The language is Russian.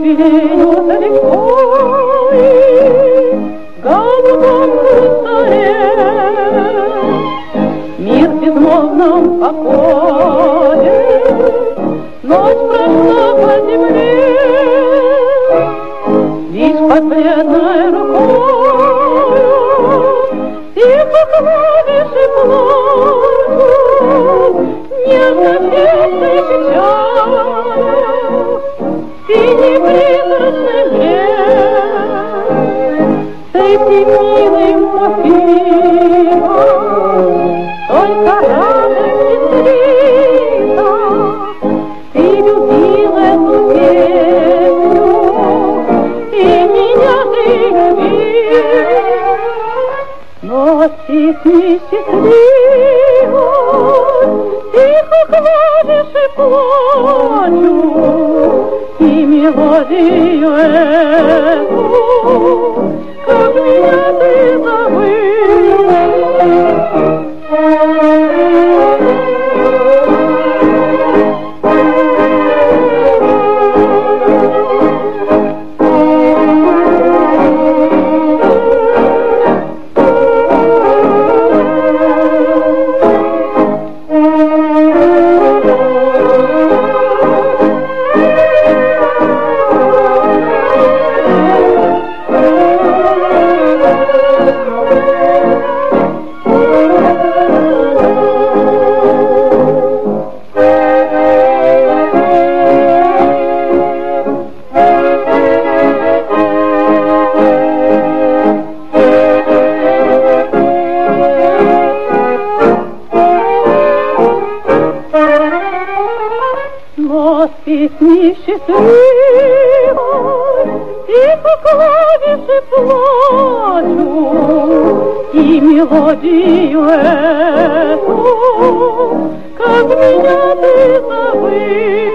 льют рекой, голубом гусаре. Мир в безмолвном покое, ночь прошла по земле, лишь под бледной рукою тихо клавиши плачут, нежно песни сейчас, синий призрачный бред. Ты милый Муфига, только радость пестрина, ты любил эту песню, и меня ты любил. Но от песни счастливой тихо клавиши плачут, и мелодию эту, как меня ты забыл. Но с песни счастливой тихо клавиши плачут, и мелодию эту, как меня ты забыл.